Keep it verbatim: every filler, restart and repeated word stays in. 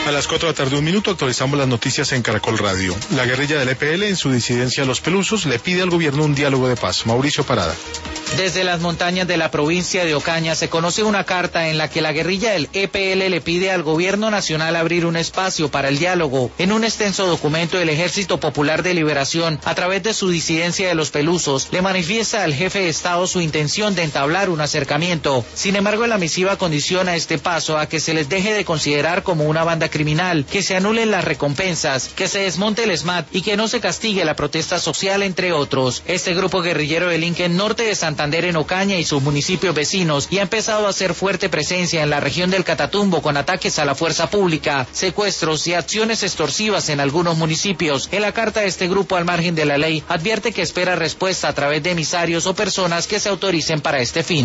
A las cuatro de la tarde, un minuto, actualizamos las noticias en Caracol Radio. La guerrilla del E P L, en su disidencia a Los Pelusos, le pide al gobierno un diálogo de paz. Mauricio Parada. Desde las montañas de la provincia de Ocaña se conoce una carta en la que la guerrilla del E P L le pide al gobierno nacional abrir un espacio para el diálogo. En un extenso documento, el Ejército Popular de Liberación, a través de su disidencia de Los Pelusos, le manifiesta al jefe de Estado su intención de entablar un acercamiento. Sin embargo, la misiva condiciona este paso a que se les deje de considerar como una banda criminal, que se anulen las recompensas, que se desmonte el SMAT y que no se castigue la protesta social, entre otros. Este grupo guerrillero delinque en norte de Santander, en Ocaña y sus municipios vecinos, y ha empezado a hacer fuerte presencia en la región del Catatumbo con ataques a la fuerza pública, secuestros y acciones extorsivas en algunos municipios. En la carta de este grupo, al margen de la ley, advierte que espera respuesta a través de emisarios o personas que se autoricen para este fin.